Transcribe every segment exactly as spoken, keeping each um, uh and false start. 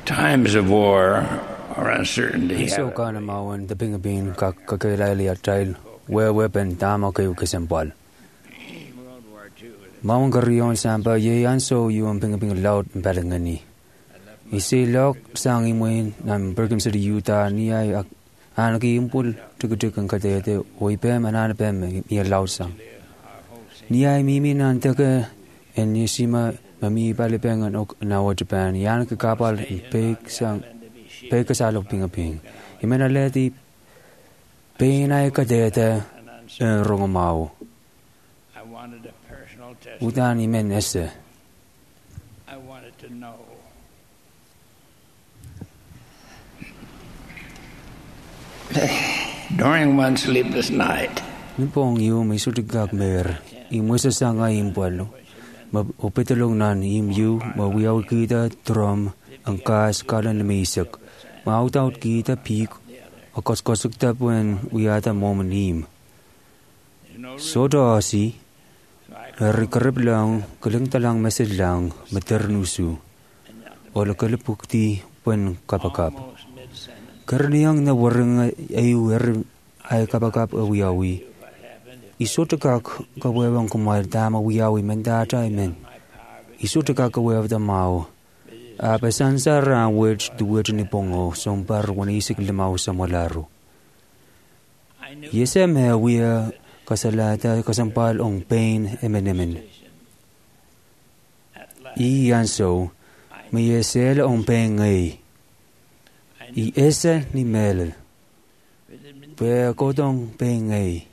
Times of war or uncertainty. Iso ka na mawan the pingabin ka kakailaili at tail where weapon tama kayo kasempal. Mawan kariyon samba ye anso yung pingabing loud balangani. Isi lok sang imuin nam Berkham City Utah ni ay anaki impul tukutukan katete oipem ananapem ni loud sang. Ni ay mimi nantaka en yisima mami palipengan ok nawa Japan yan ka kapal pek sang pek kasalok pingaping. Imena leti penay katete rongomao. Utan imen ese. I wanted to know. During one sleepless night, Nipong yu may sutigag mer, imwesa sa nga impwalo. Mapetulong nan im yu, mawiyaw kita drum, ang kas kalan lamisak. Mautaut kita pik, akaskosok tapuen uyata momanim. Soto asi, rikarib lang, kalang talang mesed lang, maternusu. Wala kalapukti, pen kapakap. Karniyang na warang ayu ay kapakap awiyawi. Isotakak kawewang kumail tama wiyawi mendata imen. Isotakak kawew da mao. Apesan sa rawit duwit ni pongo sompar wanisik limaw sa malaro. Yesem hewiya kasalata kasampal ong pain emenemen. Iyanso may yesel ong pain ngay. I esa ni mel. Pe kodong pain ngay.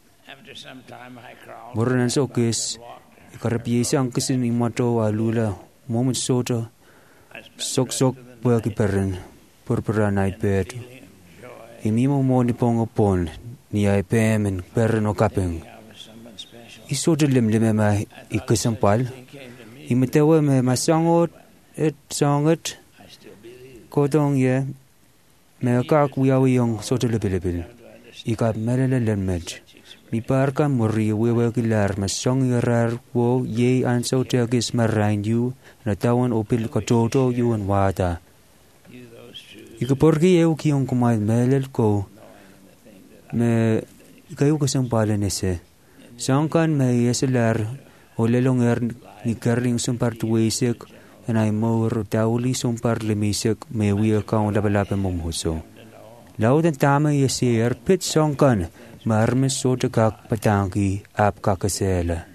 Muranan sokis, ikarapiyesa ang kisin imato alula, moment soto, sok-sok buwaki perin, purpura na ipet. Imimo mo ni pongopon, ni ay pemen perin o kapeng. Isoto limlime ma ikasampal, imitewa me masangot et sangot, kodong ye, me kakwiyawi yung soto libilibil, ikap melele lemmed. Mi parka muri wewe kilar masong yarar wo ye anso tegis marain yu na tawan opil katoto yu an wata. Ikaporki eu kiyong kumain melel ko me kayo kasampalan ese. Sangkan me yeselar o lelong er ni karling sumpar tuwesik and ay mawar tauli sumpar lemisik me wiya kaong labalapan mumhuso. Laudan tama yeser pit sangkan marmes sote kak patangi ap kakasela.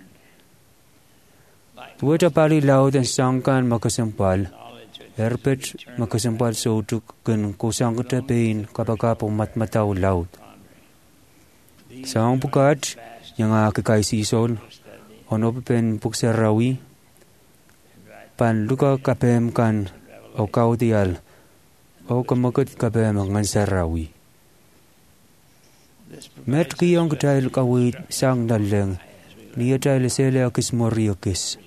Tuwata pali laut ang sangkan makasampal, erpet makasampal sotuk kan kusang katapain kapagapong matmataw laut. Saang pukat, yung akikaisisol, ono papen puksarawi, pan luka kapem kan o kautial, o kamakot kapem ang sarawi. Met kiyong katail kawit sang daleng, niya tail sele akis moriakis.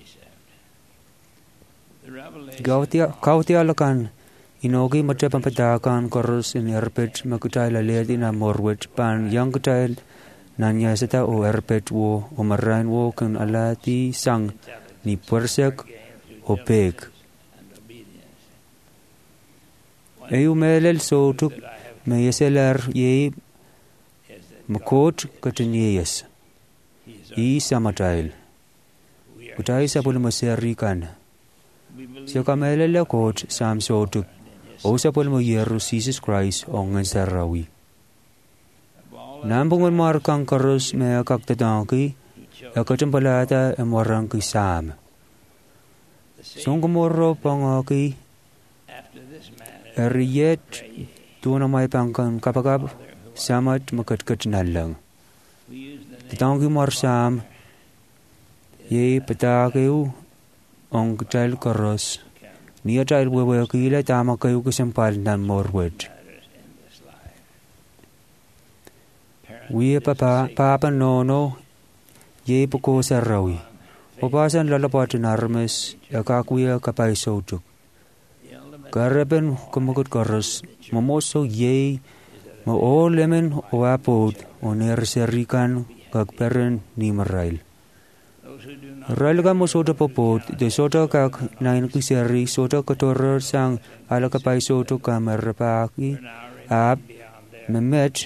Kautia lakan, inogi matapang patakan koros in erpet makatail aledi na morwet pan yang katail nanya seta o erpet wo o marain wo kan alati sang ni persek o peg. Ayu melel sotuk mayeselar ye makot katanyeyas. I samatail. Kutay sa pulmaserikan. Siya kamelala kot sam sotuk. O sa pulmayero Jesus Christ o ngan sarawi. Nampungan markang karos may kaktatangki. Akatampalata ang marang kisam. Song kumoro pangaki. Eriyet doon ang may pangkang kapagab. Samat makatkat na lang. Tatangki marsam, ye patakiw, ang katail karos, niya tail wewe kila tama kayo kasampal na morwet. Wiya papa, papa nono, ye puko sa rawi. Papasan lalapatan armes, yakakwiya kapay sotuk. Karaben kumakot karos, mamoso ye, Mao lemen o apod o nerserikan kagperen ni marail. Ralaga mo soto popot, de soto kak nain kiseri, soto kotorer sang alakapay soto kamerapaki, ap, memet,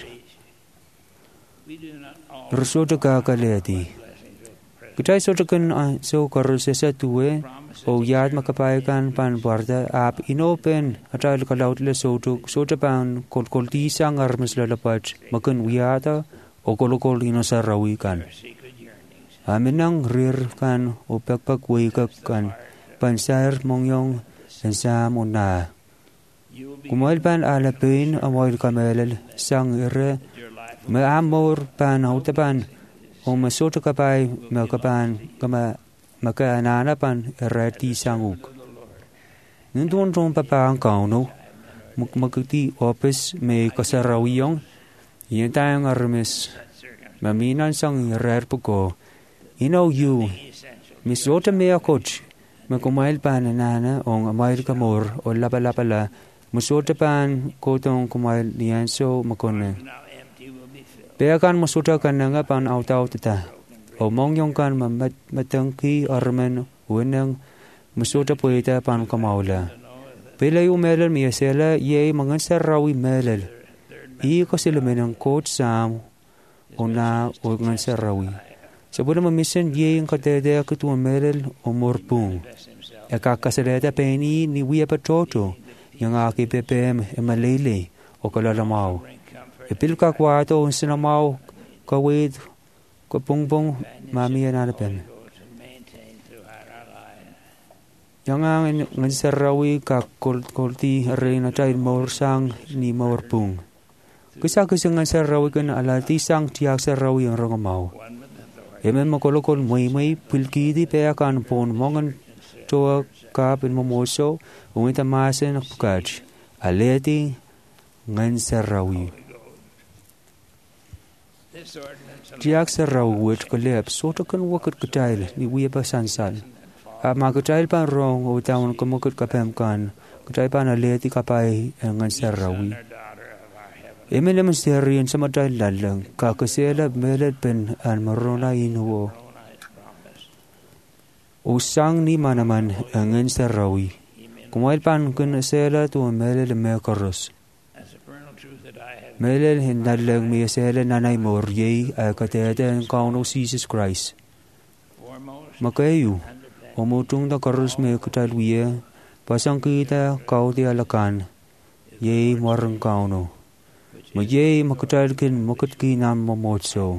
Rusoto kakaleti. Kita soto kan so karusesa tuwe o yad makapayakan pan barda ap inopen atal kalaut le soto soto pan kol kol tisang armes lalapat makan wiyata o kolokol inosarawi kan. Aminang rir kan o pagpag wikak kan pansair mongyong ensam una. Kumail pan alapin amoil kamelel sang ire me amor pan hautapan o masoto kapay makapan kama makaanana pan erati sanguk. Nindon ton papa ang kauno magmagti opis me kasarawiyong yan tayong armes maminan sang erer puko inaw yu misota me akoch makumail pan nana ong amail kamor o lapalapala masota pan kotong kumail niyan so makone. Beakan masuta kan nga pan autaw tita. O mongyong kan mamatangki armen wenang masuta poeta pan kamaula. Pilay umelal miyasela yay mga sarawi melal. I ko sila menang coach sam o na o ngan sarawi. Sabunan mamisan yay ang katede akatu umelal o morpung. E kakasaleta peni ni wiya patoto yung aki pepem e malele o kalalamaw. Ipil ka kwato ang sinamaw kawid kapungbong mami yan anapen. Yang ang ngansarawi ka kulti rin na tayo maursang ni maurpung. Kisa kasi ngansarawi ka na alati sang tiyak sarawi ang rangamaw. Emen makolokol may may pilkidi paya kan pon mongan toa kapin mamoso umita masin pukaj. Aleti ngansarawi. Tiyak sarawit kalep soto kan wakat katail ni wiya pa sansan. A makatail pa rong o tawon kumakot kapem kan katail pa naleti kapay ngan sarawi. Eme naman seriyan sa matail lalang kakasela melad pen an marona inuwo. Usang ni manaman ngan sarawi. Kumail pan kun sela tu melad mekaros. Melel hindalang miyasela nanay moryay ay katete ang kauno Jesus Christ. Makayu, umutong na karus may katalwiya, pasang kita kau di alakan, yay marang kauno. Magyay makatalkin makatkinam mamotso.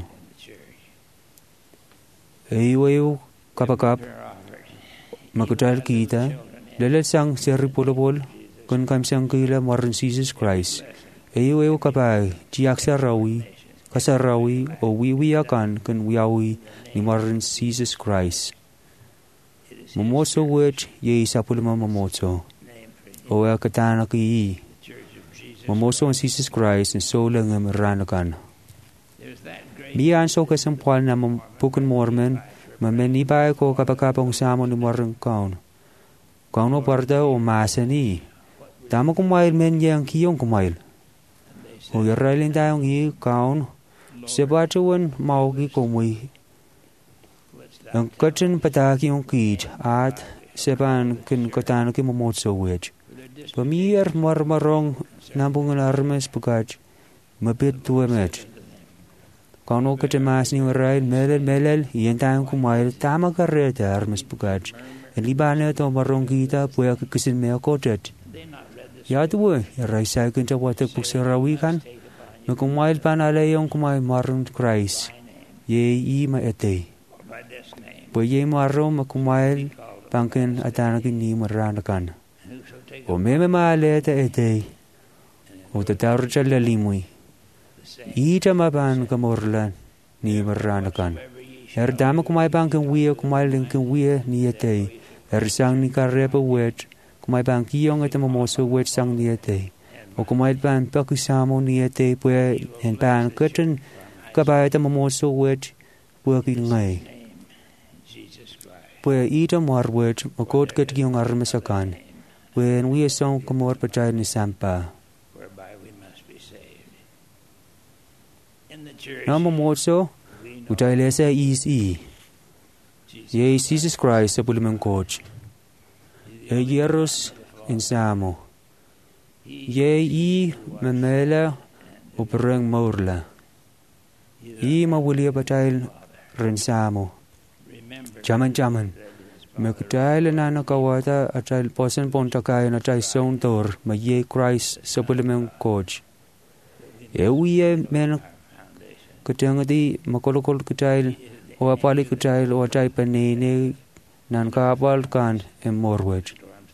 Ayaw kapakap, makatal kita, lalasang seripulapol, kun kamsang kila marang Jesus Christ. Eyo eyo kapay, tiyak sarawi, kasarawi o wiwiyakan kan wiyawi ni marin Jesus Christ. Mamoso wet ye sapulma mamoso. O ya katana ki mamoso ang Jesus Christ ang sola nga maranakan. Miyan so kasampal na mampukan mormen, mamanibay ko kapakapang samo ni marin kaun. Kauno parda o masani. Tama kumail men yang kiyong kumail. O yaralin tayong hi kaun sebatuan maugi kumui ang kachin pataki yung kid at sepan kin katano ki mamotso wech pamir marmarong nambungan armes pagaj mapit tuamet kauno katemas ni waray melel melel iyan tayong kumail tama kareta armes pagaj libana to marong kita puya kikisin me akotet Yatuwe, raisay kinta watak puksarawi kan, na kumail panalay yung kumail marong Christ, ye i maete. Po ye marong makumail pangkin atanakin ni maranakan. O meme maaleta ete, o tataro chala limoy, ita mapan kamorlan ni maranakan. Er dama kumail pangkin wiya kumail linkin wiya ni ete, er sang ni karepa wet, kumail pan kiyong at mamoso wet sang niyate. O kumail pan pakisamo niyate puya en pan katan kabay at mamoso wet puya kilngay. Puya ita marwet makot kat kiyong armasakan. Puya en wiya song kumor patay ni sampa. Na mamoso utay lesa isi. Yei Jesus Christ sa pulimang coach. E Yeros insamo. Yei I memela upereng maurla. I mawulia batail rensamo. Jaman jaman. Mekutail na nakawata atal posen pontakay na tay son tor ma Yei Christ sa pulimang coach. E uye men kutangadi makolokol kutail o apali kutail o atay panene nan kapal kan emorwet.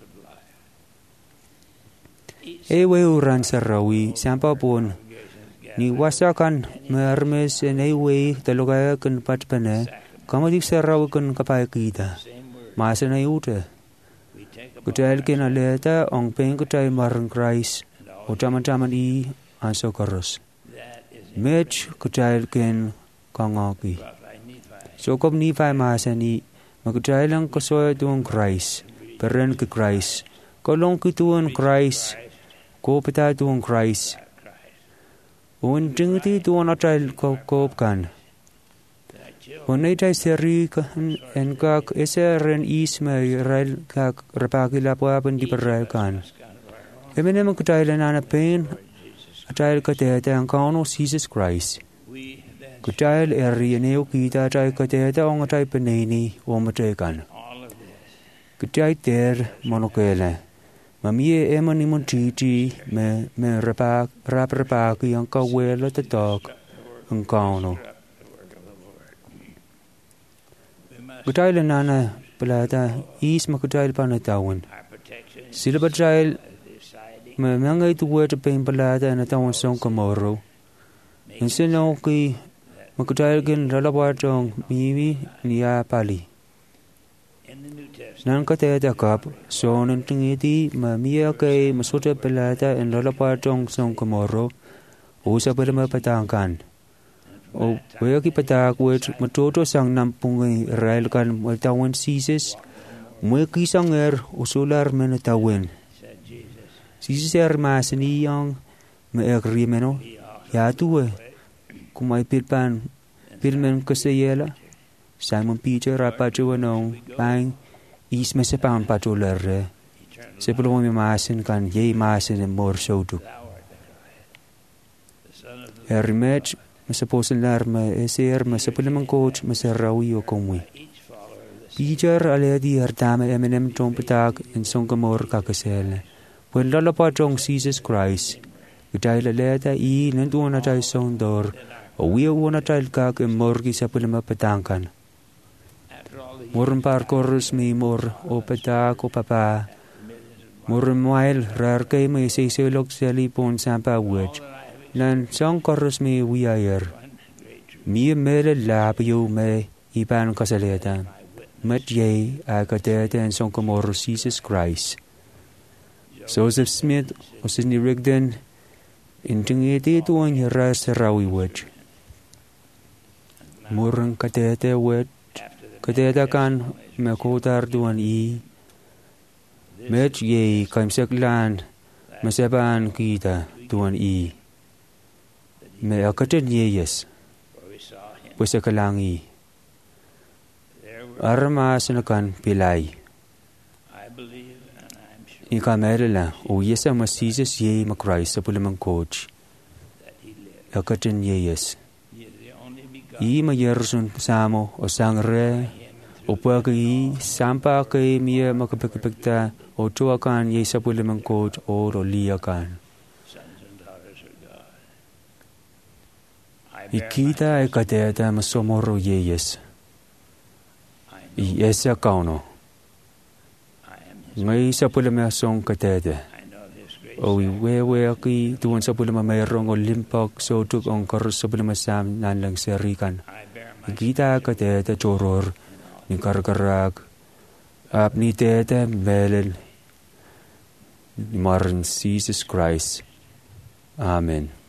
Ewe uran sarawi sampa pun ni wasakan mermes en ewe talogaya kan patpane kamadi sarawi kan kapay kita masa na yuta kutail ken aleta ong pen kutail marang Christ o taman-taman I ansokaros Mitch kutail ken kangaki sokob ni fay masa ni magkutail ang kasoy tuong Christ peren ke Christ kolong kituan Christ ko peta tuong Christ un tingti tuong atal ko kopkan unay tay seri kan en kak eseren isma rail kak rapakila po apan di paral kan emene magkutail na pen atal katete ang kauno Jesus Christ kutail eri neo kita atal katete ang atal peneni o matekan kutail ter monokele Mamie ema ni montiti me me rapak rap rapak yang kawela tatok ang kauno. Kutail nana pelata is makutail panatawan. Sila kutail me mangay tuwa tapin pelata na tawan song kamoro. Insino ki makutail kin ralapatong mimi niya pali. Nan kateta kap so nan tingiti mamia kay masuta pelata en lalapatong song kamoro usa pala mapatangkan o waya ki patak wet matoto sang nampung rail kan matawan Jesus mwe kisanger usular menatawen Jesus er masni yang me agrimeno ya tuwe kumay pilpan pilmen kasayela Simon Peter rapachuanong bang is me se paun patular se pelo mi masin kan ye masin mor sotu Hermet me se posen larme eser me se pelo man coach me se rawi o komwi Peter ale di ardame eminem trompetak en songamor kakasel when lala patong Jesus Christ utaila leta I nentuana tay sondor o wi wona tay kak morgi sa pelo mapatangkan Morum par korus mi mor o petak o papa. Morum mail rar kay may sisilok sa lipon sampa wet. Nan song korus mi wiayer. Mi mele labyo me ipan kasaleta. Met ye akatete en song komor Jesus Christ. Joseph Smith o Sidney Rigdon intingiti tuon ras rawi wet. Morum katete wet. Kateta kan me kotar duan I met ye kaimsek lan me sepan kita duan I me akaten ye yes pues akalangi arma senakan pilai ika merela o yesa masises ye ma Christ sa pulamang coach akaten ye yes I mayersun samo o sangre o pagi sampa kay miya makapagpagta o tuakan ye sa pulimang coach o roliakan. Ikita ay kateta masomoro yeyes. Iyesa kauno. Ngay sa pulimang song kateta. O iwewe aki tuwan sa pula mayroong o limpak so tuk ang karus sa pula masam nan lang serikan. Ikita ka teta choror ni karkarak ap ni teta melel ni maran Jesus Christ. Amen.